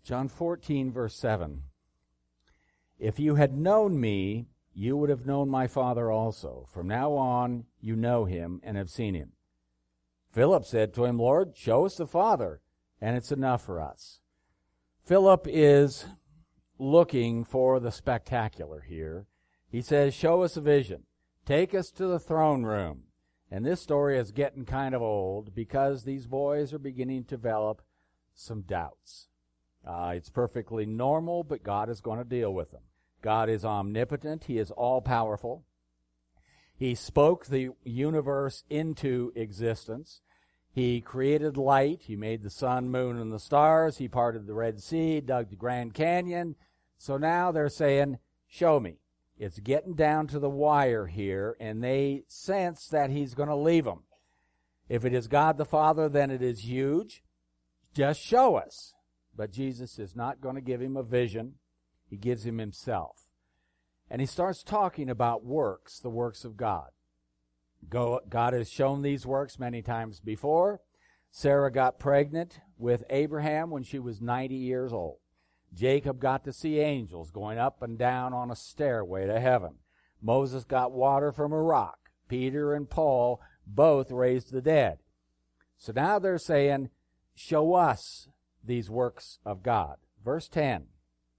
John 14, verse 7. If you had known me, you would have known my Father also. From now on, you know him and have seen him. Philip said to him, Lord, show us the Father, and it's enough for us. Philip is looking for the spectacular here. He says, show us a vision. Take us to the throne room. And this story is getting kind of old because these boys are beginning to develop some doubts. It's perfectly normal, but God is going to deal with them. God is omnipotent. He is all-powerful. He spoke the universe into existence. He created light. He made the sun, moon, and the stars. He parted the Red Sea, dug the Grand Canyon. So now they're saying, show me. It's getting down to the wire here, and they sense that he's going to leave them. If it is God the Father, then it is huge. Just show us. But Jesus is not going to give him a vision. He gives him himself. And he starts talking about works, the works of God. God has shown these works many times before. Sarah got pregnant with Abraham when she was 90 years old. Jacob got to see angels going up and down on a stairway to heaven. Moses got water from a rock. Peter and Paul both raised the dead. So now they're saying, show us these works of God. Verse 10.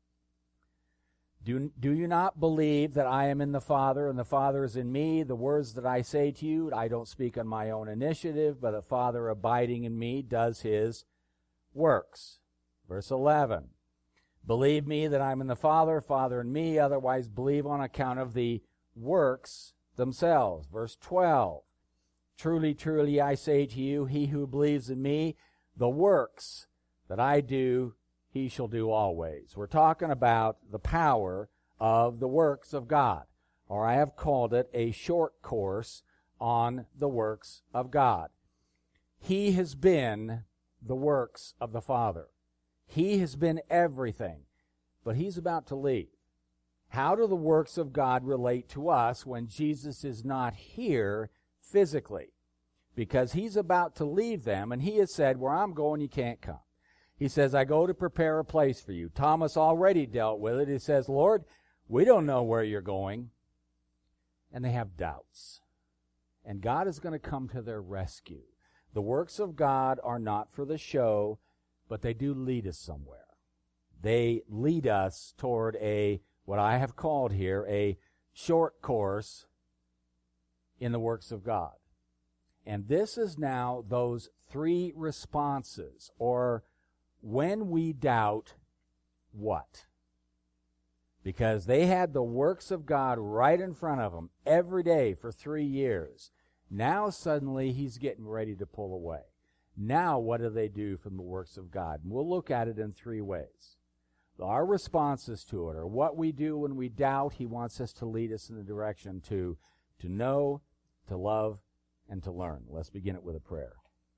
Do you not believe that I am in the Father and the Father is in me? The words that I say to you, I don't speak on my own initiative, but the Father abiding in me does his works. Verse 11. Believe me that I'm in the Father, Father in me, otherwise believe on account of the works themselves. Verse 12. Truly, truly, I say to you, he who believes in me, the works that I do, he shall do always. We're talking about the power of the works of God, or I have called it a short course on the works of God. He has been the works of the Father. He has been everything, but he's about to leave. How do the works of God relate to us when Jesus is not here physically? Because he's about to leave them, and he has said, where I'm going, you can't come. He says, I go to prepare a place for you. Thomas already dealt with it. He says, Lord, we don't know where you're going. And they have doubts. And God is going to come to their rescue. The works of God are not for the show, but they do lead us somewhere. They lead us toward what I have called here, a short course in the works of God. And this is now those three responses, or when we doubt what? Because they had the works of God right in front of them every day for 3 years. Now suddenly he's getting ready to pull away. Now what do they do from the works of God? And we'll look at it in 3 ways. Our responses to it, or what we do when we doubt, he wants us to lead us in the direction to know, to love, and to learn. Let's begin it with a prayer.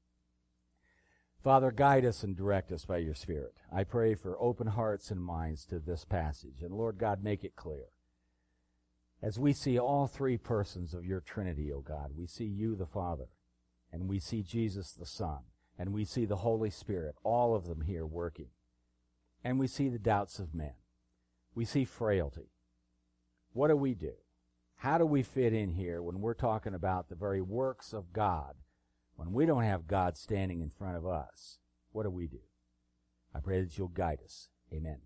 Father, guide us and direct us by your Spirit. I pray for open hearts and minds to this passage. And Lord God, make it clear. As we see all 3 persons of your Trinity, O God, we see you, the Father, and we see Jesus, the Son, and we see the Holy Spirit, all of them here working. And we see the doubts of men. We see frailty. What do we do? How do we fit in here when we're talking about the very works of God? When we don't have God standing in front of us, what do we do? I pray that you'll guide us. Amen.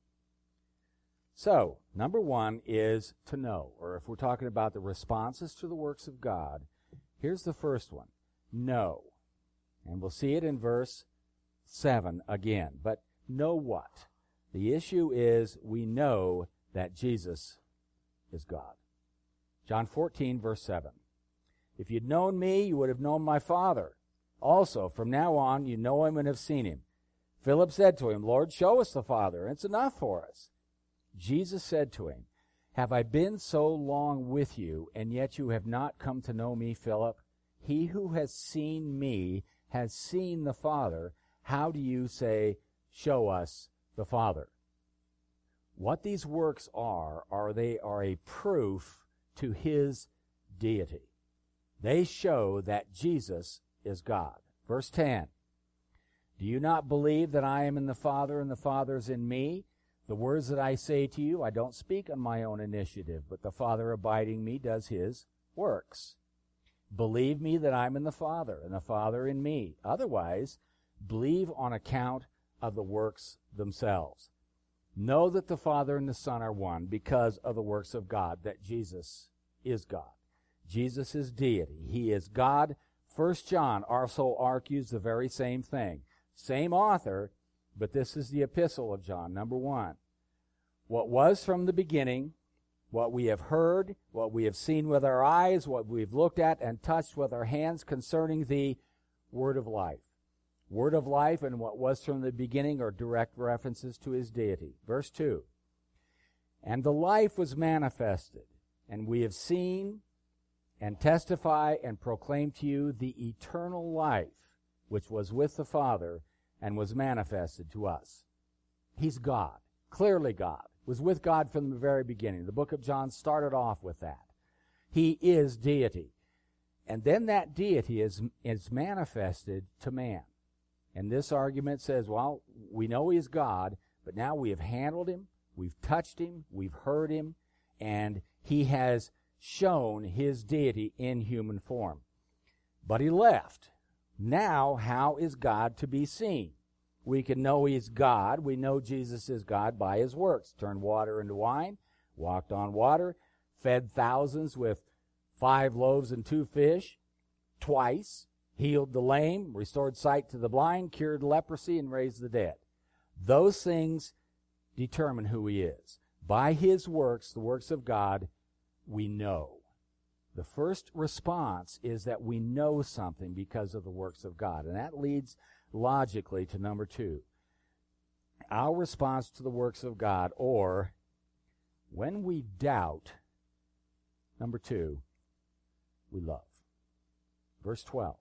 So, number 1 is to know, or if we're talking about the responses to the works of God, here's the first one. Know. And we'll see it in verse 7 again. But know what? The issue is we know that Jesus is God. John 14, verse 7. If you'd known me, you would have known my Father. Also, from now on, you know him and have seen him. Philip said to him, Lord, show us the Father. It's enough for us. Jesus said to him, have I been so long with you, and yet you have not come to know me, Philip? He who has seen me has seen the Father. How do you say, show us the Father? What these works are they are a proof to his deity. They show that Jesus is God. Verse 10. Do you not believe that I am in the Father and the Father is in me? The words that I say to you, I don't speak on my own initiative, but the Father abiding me does his works. Believe me that I'm in the Father and the Father in me. Otherwise, believe on account of the works themselves. Know that the Father and the Son are one because of the works of God, that Jesus is God. Jesus is deity. He is God. 1 John also argues the very same thing. Same author, but this is the epistle of John, number 1. What was from the beginning, what we have heard, what we have seen with our eyes, what we've looked at and touched with our hands concerning the Word of life. Word of life and what was from the beginning are direct references to his deity. Verse 2. And the life was manifested, and we have seen and testify and proclaim to you the eternal life, which was with the Father and was manifested to us. He's God, clearly God, was with God from the very beginning. The book of John started off with that. He is deity. And then that deity is manifested to man. And this argument says, well, we know he's God, but now we have handled him, we've touched him, we've heard him, and he has shown his deity in human form. But he left. Now, how is God to be seen? We can know he's God. We know Jesus is God by his works. Turned water into wine, walked on water, fed thousands with 5 loaves and 2 fish, twice, healed the lame, restored sight to the blind, cured leprosy, and raised the dead. Those things determine who he is. By his works, the works of God, we know. The first response is that we know something because of the works of God. And that leads logically to number 2. Our response to the works of God, or when we doubt, number 2, we love. Verse 12.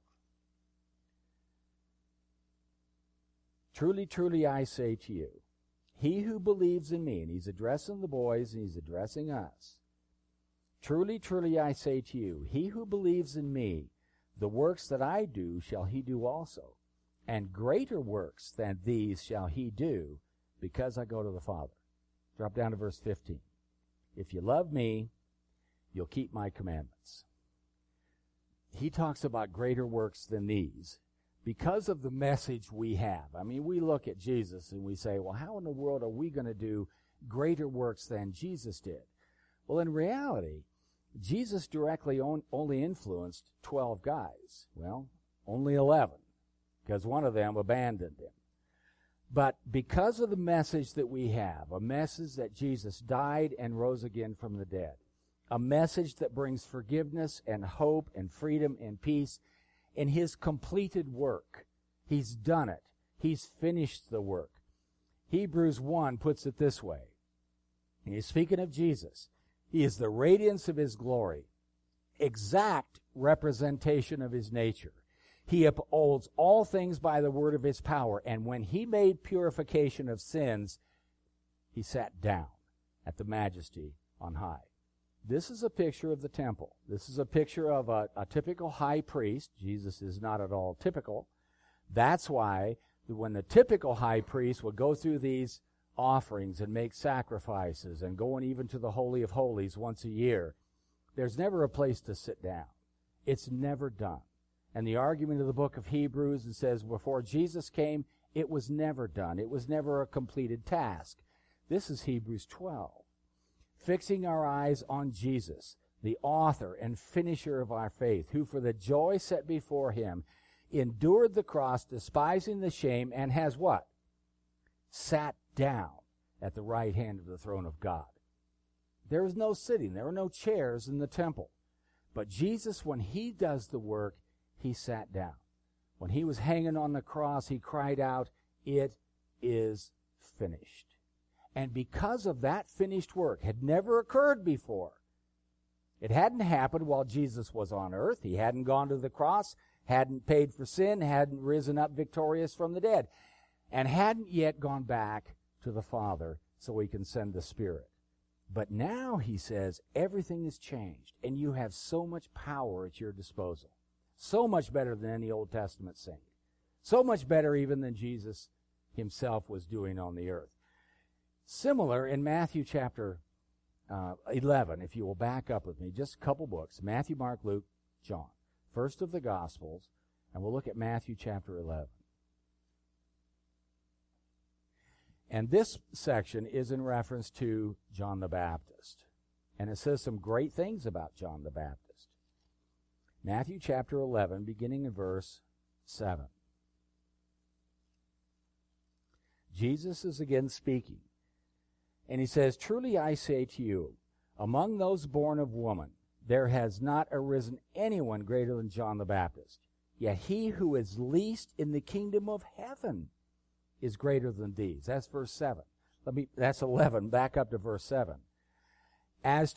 Truly, truly, I say to you, he who believes in me, and he's addressing the boys and he's addressing us. Truly, truly, I say to you, he who believes in me, the works that I do shall he do also, and greater works than these shall he do, because I go to the Father. Drop down to verse 15. If you love me, you'll keep my commandments. He talks about greater works than these because of the message we have. I mean, we look at Jesus and we say, well, how in the world are we going to do greater works than Jesus did? Well, in reality, Jesus directly only influenced 12 guys. Well, only 11, because one of them abandoned him. But because of the message that we have, a message that Jesus died and rose again from the dead, a message that brings forgiveness and hope and freedom and peace in his completed work. He's done it. He's finished the work. Hebrews 1 puts it this way. He's speaking of Jesus. He is the radiance of his glory, exact representation of his nature. He upholds all things by the word of his power. And when he made purification of sins, he sat down at the majesty on high. This is a picture of the temple. This is a picture of a typical high priest. Jesus is not at all typical. That's why when the typical high priest would go through these offerings and make sacrifices and going even to the Holy of Holies once a year, there's never a place to sit down. It's never done. And the argument of the book of Hebrews, it says before Jesus came, it was never done. It was never a completed task. This is Hebrews 12. Fixing our eyes on Jesus, the author and finisher of our faith, who for the joy set before him endured the cross, despising the shame, and has what? Sat down at the right hand of the throne of God. There was no sitting. There were no chairs in the temple. But Jesus, when he does the work, he sat down. When he was hanging on the cross, he cried out, "It is finished." And because of that finished work, had never occurred before. It hadn't happened while Jesus was on earth. He hadn't gone to the cross, hadn't paid for sin, hadn't risen up victorious from the dead, and hadn't yet gone back to the Father so he can send the Spirit. But now, he says, everything has changed, and you have so much power at your disposal. So much better than any Old Testament saint. So much better even than Jesus himself was doing on the earth. Similar in Matthew chapter 11, if you will back up with me, just a couple books, Matthew, Mark, Luke, John. First of the Gospels, and we'll look at Matthew chapter 11. And this section is in reference to John the Baptist. And it says some great things about John the Baptist. Matthew chapter 11, beginning in verse 7. Jesus is again speaking. And he says, "Truly I say to you, among those born of woman, there has not arisen anyone greater than John the Baptist. Yet he who is least in the kingdom of heaven is greater than these." That's verse 7. That's 11. Back up to verse 7. As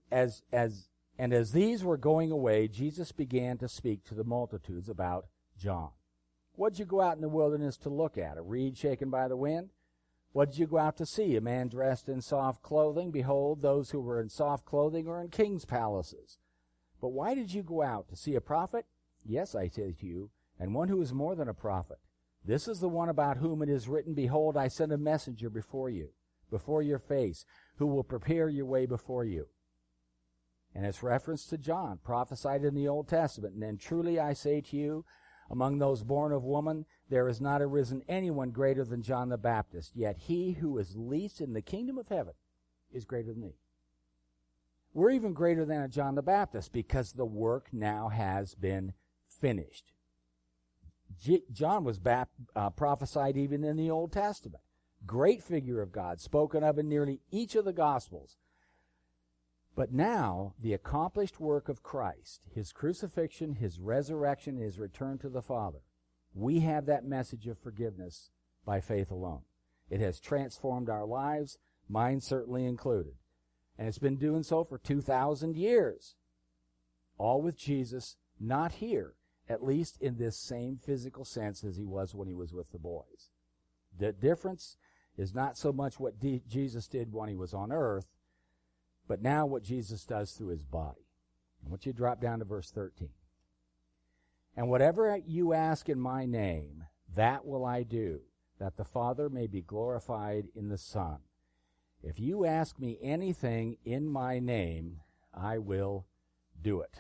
these were going away, Jesus began to speak to the multitudes about John. What did you go out in the wilderness to look at? A reed shaken by the wind? What did you go out to see? A man dressed in soft clothing? Behold, those who were in soft clothing are in kings' palaces. But why did you go out? To see a prophet? Yes, I say to you, and one who is more than a prophet. This is the one about whom it is written, "Behold, I send a messenger before you, before your face, who will prepare your way before you." And it's reference to John, prophesied in the Old Testament. And then, "Truly I say to you, among those born of woman, there has not arisen anyone greater than John the Baptist. Yet he who is least in the kingdom of heaven is greater than thee." We're even greater than John the Baptist because the work now has been finished. John was prophesied even in the Old Testament. Great figure of God, spoken of in nearly each of the Gospels. But now, the accomplished work of Christ, his crucifixion, his resurrection, his return to the Father, we have that message of forgiveness by faith alone. It has transformed our lives, mine certainly included. And it's been doing so for 2,000 years. All with Jesus, not here, at least in this same physical sense as he was when he was with the boys. The difference is not so much what Jesus did when he was on earth, but now what Jesus does through his body. I want you to drop down to verse 13. "And whatever you ask in my name, that will I do, that the Father may be glorified in the Son. If you ask me anything in my name, I will do it."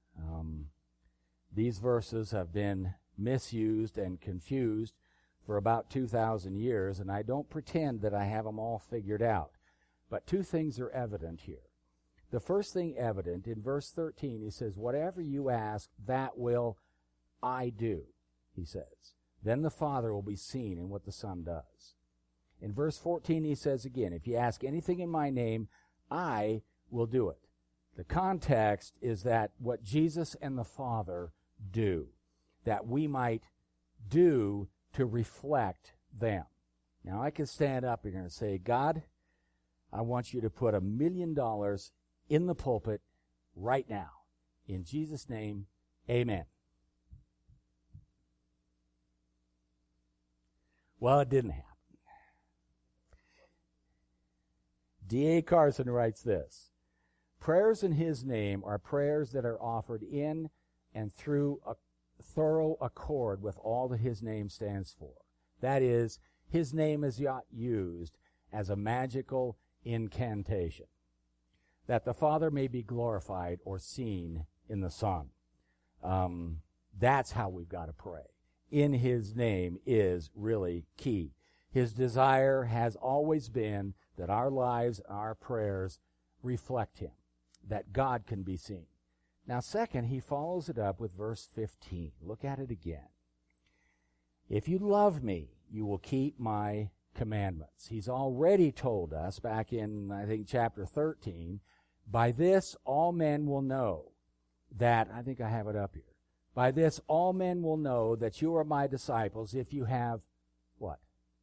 These verses have been misused and confused for about 2,000 years, and I don't pretend that I have them all figured out. But two things are evident here. The first thing evident, in verse 13, he says, "Whatever you ask, that will I do," he says. Then the Father will be seen in what the Son does. In verse 14, he says again, "If you ask anything in my name, I will do it." The context is that what Jesus and the Father do, that we might do to reflect them. Now, I can stand up here and say, "God, I want you to put $1 million in the pulpit right now. In Jesus' name, amen." Well, it didn't happen. D.A. Carson writes this: "Prayers in his name are prayers that are offered in and through a thorough accord with all that his name stands for. That is, his name is not used as a magical incantation, that the Father may be glorified or seen in the Son." That's how we've got to pray. In his name is really key. His desire has always been that our lives, our prayers reflect him, that God can be seen. Now, second, he follows it up with verse 15. Look at it again. "If you love me, you will keep my commandments." He's already told us back in, I think, chapter 13, "By this all men will know that," I think I have it up here, "by this all men will know that you are my disciples if you have," what?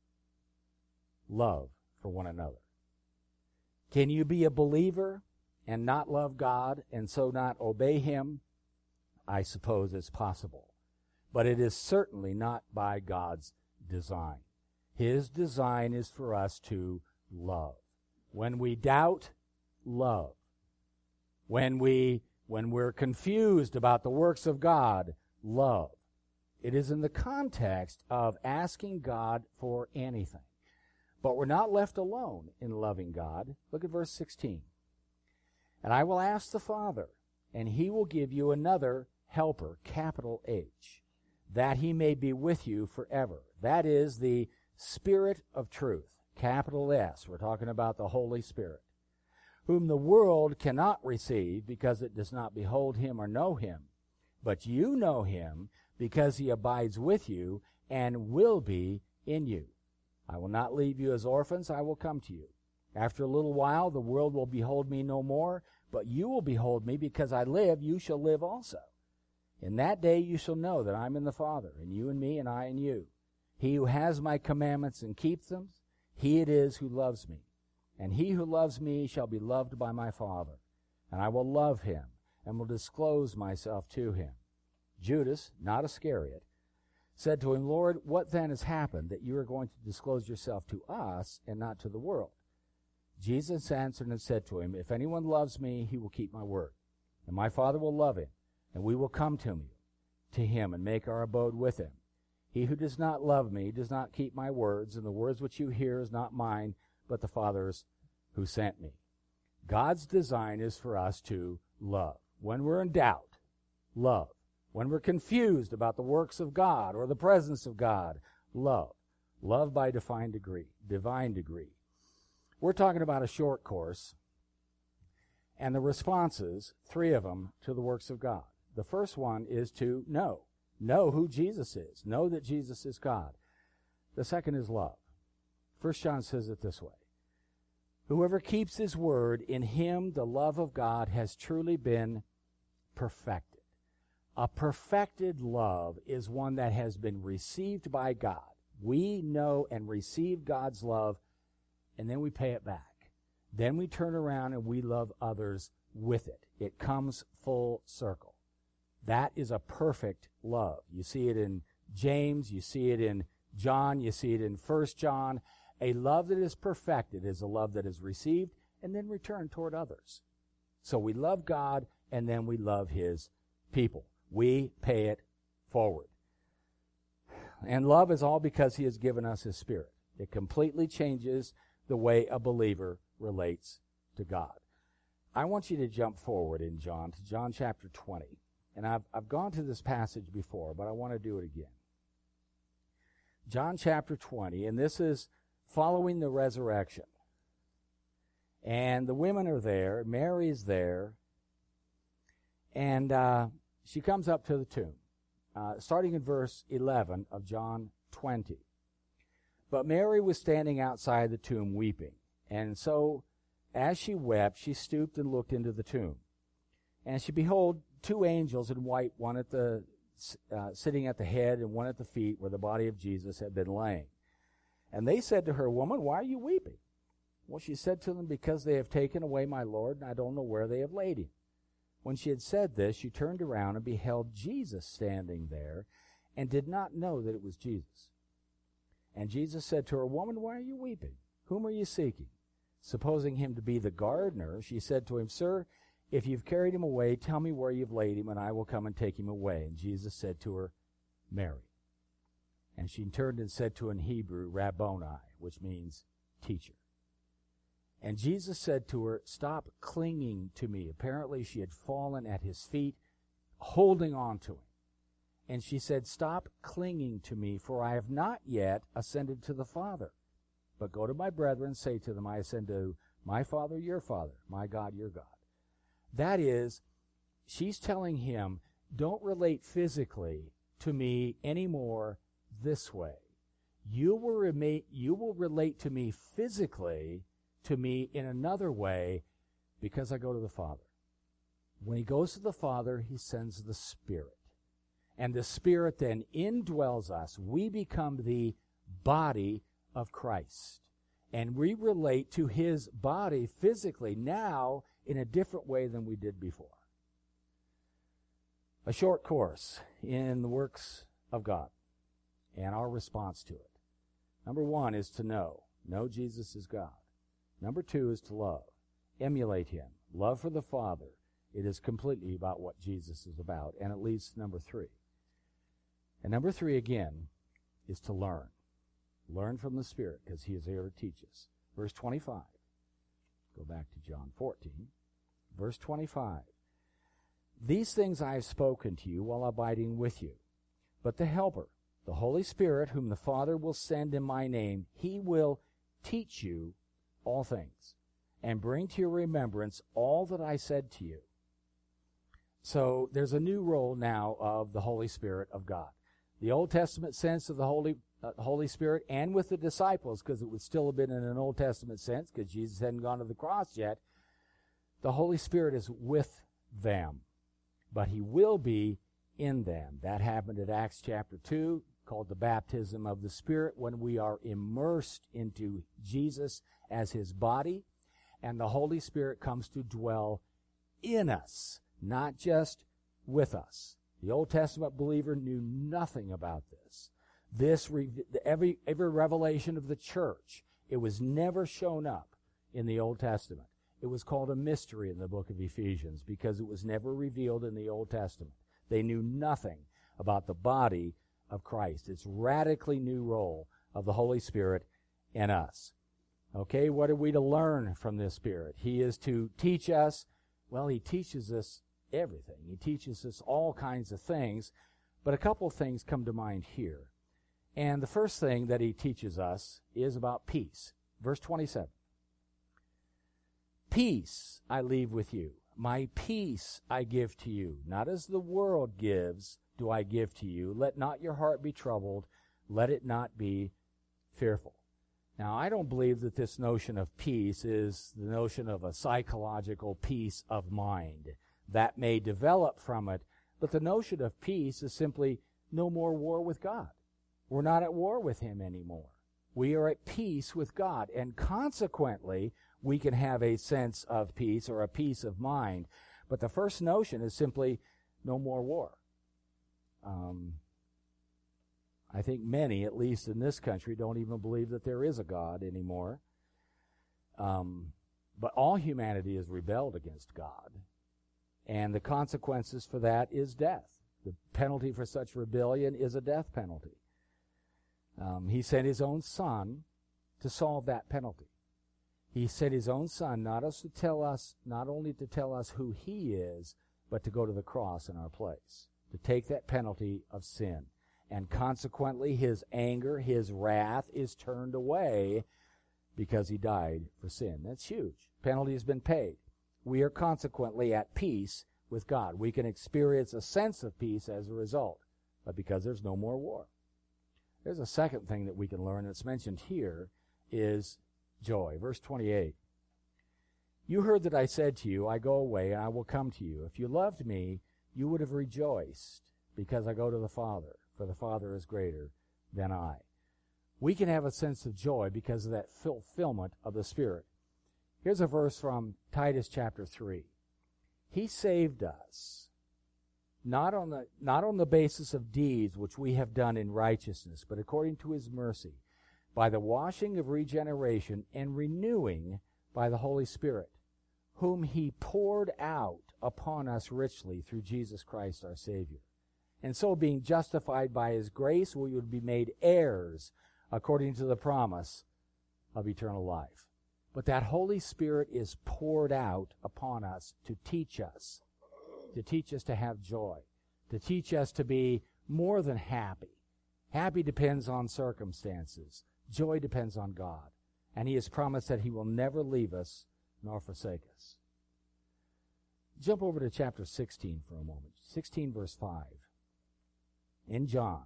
"Love for one another." Can you be a believer and not love God and so not obey him? I suppose it's possible. But it is certainly not by God's design. His design is for us to love. When we doubt, love. When we're confused about the works of God, love. It is in the context of asking God for anything. But we're not left alone in loving God. Look at verse 16. And I will ask the Father, and he will give you another helper, capital H, that he may be with you forever. That is the Spirit of truth, capital S. We're talking about the Holy Spirit, whom the world cannot receive because it does not behold him or know him. But you know him because he abides with you and will be in you. I will not leave you as orphans, I will come to you. After a little while, the world will behold me no more, but you will behold me, because I live, you shall live also. In that day you shall know that I am in the Father, and you in me, and I in you. He who has my commandments and keeps them, he it is who loves me. And he who loves me shall be loved by my Father, and I will love him, and will disclose myself to him. Judas, not Iscariot, said to him, Lord, what then has happened that you are going to disclose yourself to us and not to the world? Jesus answered and said to him, if anyone loves me, he will keep my word. And my Father will love him, and we will come to him and make our abode with him. He who does not love me does not keep my words, and the words which you hear is not mine, but the Father's who sent me. God's design is for us to love. When we're in doubt, love. When we're confused about the works of God or the presence of God, love. Love by divine degree. We're talking about a short course, and the responses, 3 of them, to the works of God. The first one is to know. Know who Jesus is. Know that Jesus is God. The second is love. 1 John says it this way. Whoever keeps his word, in him the love of God has truly been perfected. A perfected love is one that has been received by God. We know and receive God's love, and then we pay it back. Then we turn around and we love others with it. It comes full circle. That is a perfect love. You see it in James, you see it in John, you see it in 1 John. A love that is perfected is a love that is received and then returned toward others. So we love God, and then we love his people. We pay it forward. And love is all because he has given us his Spirit. It completely changes the way a believer relates to God. I want you to jump forward in John, to John chapter 20. And I've gone to this passage before, but I want to do it again. John chapter 20, and this is following the resurrection. And the women are there, Mary is there, and she comes up to the tomb, starting in verse 11 of John 20. But Mary was standing outside the tomb weeping. And so, as she wept, she stooped and looked into the tomb. And she beheld 2 angels in white, one at the sitting at the head and one at the feet where the body of Jesus had been laying. And they said to her, Woman, why are you weeping? Well, she said to them, Because they have taken away my Lord, and I don't know where they have laid him. When she had said this, she turned around and beheld Jesus standing there, and did not know that it was Jesus. And Jesus said to her, Woman, why are you weeping? Whom are you seeking? Supposing him to be the gardener, she said to him, Sir, if you've carried him away, tell me where you've laid him, and I will come and take him away. And Jesus said to her, Mary. And she turned and said to him in Hebrew, Rabboni, which means teacher. And Jesus said to her, Stop clinging to me. Apparently she had fallen at his feet, holding on to him. And she said, Stop clinging to me, for I have not yet ascended to the Father. But go to my brethren, say to them, I ascend to my Father, your Father, my God, your God. That is, she's telling him, don't relate physically to me anymore this way. You will relate to me physically, to me in another way, because I go to the Father. When he goes to the Father, he sends the Spirit. And the Spirit then indwells us. We become the body of Christ. And we relate to his body physically now in a different way than we did before. A short course in the works of God and our response to it. Number 1 is to know. Know Jesus is God. Number 2 is to love. Emulate him. Love for the Father. It is completely about what Jesus is about. And it leads to number 3. And number 3, again, is to learn. Learn from the Spirit, because He is here to teach us. Verse 25. Go back to John 14. Verse 25. These things I have spoken to you while abiding with you. But the Helper, the Holy Spirit, whom the Father will send in my name, He will teach you all things and bring to your remembrance all that I said to you. So there's a new role now of the Holy Spirit of God. The Old Testament sense of the Holy Spirit, and with the disciples, because it would still have been in an Old Testament sense, because Jesus hadn't gone to the cross yet, the Holy Spirit is with them, but He will be in them. That happened at Acts chapter 2, called the baptism of the Spirit, when we are immersed into Jesus as His body, and the Holy Spirit comes to dwell in us, not just with us. The Old Testament believer knew nothing about this. Every revelation of the church, it was never shown up in the Old Testament. It was called a mystery in the book of Ephesians because it was never revealed in the Old Testament. They knew nothing about the body of Christ. It's radically new role of the Holy Spirit in us. Okay, what are we to learn from this Spirit? He is to teach us. Well, He teaches us everything. He teaches us all kinds of things, but a couple of things come to mind here. And the first thing that He teaches us is about peace. Verse 27. Peace I leave with you. My peace I give to you. Not as the world gives do I give to you. Let not your heart be troubled. Let it not be fearful. Now, I don't believe that this notion of peace is the notion of a psychological peace of mind. That may develop from it, but the notion of peace is simply no more war with God. We're not at war with Him anymore. We are at peace with God, and consequently, we can have a sense of peace or a peace of mind. But the first notion is simply no more war. I think many, at least in this country, don't even believe that there is a God anymore. But all humanity has rebelled against God. And the consequences for that is death. The penalty for such rebellion is a death penalty. He sent His own Son to solve that penalty. He sent His own Son not only to tell us who He is, but to go to the cross in our place, to take that penalty of sin. And consequently, His anger, His wrath is turned away because He died for sin. That's huge. Penalty has been paid. We are consequently at peace with God. We can experience a sense of peace as a result, but because there's no more war. There's a second thing that we can learn that's mentioned here is joy. Verse 28. You heard that I said to you, I go away and I will come to you. If you loved me, you would have rejoiced because I go to the Father, for the Father is greater than I. We can have a sense of joy because of that fulfillment of the Spirit. Here's a verse from Titus chapter 3. He saved us, not on the basis of deeds which we have done in righteousness, but according to His mercy, by the washing of regeneration and renewing by the Holy Spirit, whom He poured out upon us richly through Jesus Christ our Savior. And so being justified by His grace, we would be made heirs according to the promise of eternal life. But that Holy Spirit is poured out upon us to teach us to have joy, to teach us to be more than happy. Happy depends on circumstances. Joy depends on God. And He has promised that He will never leave us nor forsake us. Jump over to chapter 16 for a moment. 16 verse 5. In John.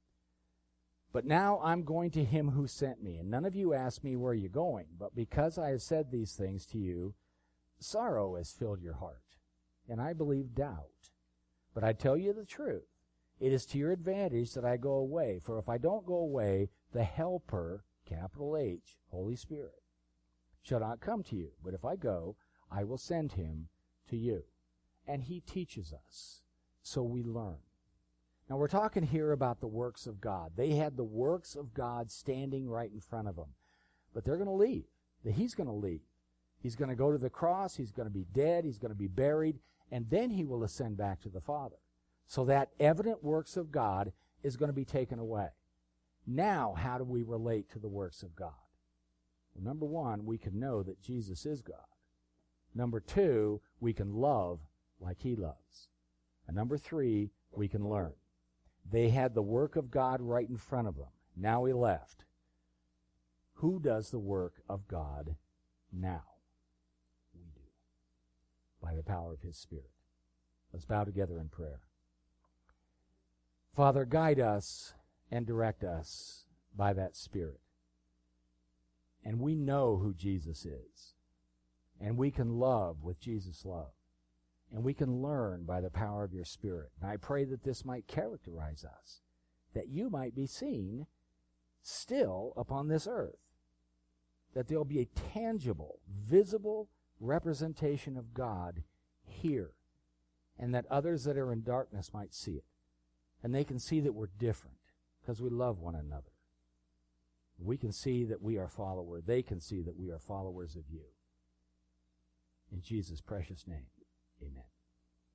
But now I'm going to Him who sent me, and none of you ask me where you're going, but because I have said these things to you, sorrow has filled your heart, and I believe doubt. But I tell you the truth. It is to your advantage that I go away, for if I don't go away, the Helper, capital H, Holy Spirit, shall not come to you. But if I go, I will send Him to you. And He teaches us, so we learn. Now, we're talking here about the works of God. They had the works of God standing right in front of them. But they're going to leave. He's going to leave. He's going to go to the cross. He's going to be dead. He's going to be buried. And then He will ascend back to the Father. So that evident works of God is going to be taken away. Now, how do we relate to the works of God? Well, number one, we can know that Jesus is God. Number two, we can love like he loves. And number three, we can learn. They had the work of God right in front of them. Now we left. Who does the work of God now? We do. By the power of his Spirit. Let's bow together in prayer. Father, guide us and direct us by that Spirit. And we know who Jesus is. And we can love with Jesus' love. And we can learn by the power of your Spirit. And I pray that this might characterize us, that you might be seen still upon this earth, that there'll be a tangible, visible representation of God here, and that others that are in darkness might see it. And they can see that we're different because we love one another. We can see that we are followers. They can see that we are followers of you. In Jesus' precious name.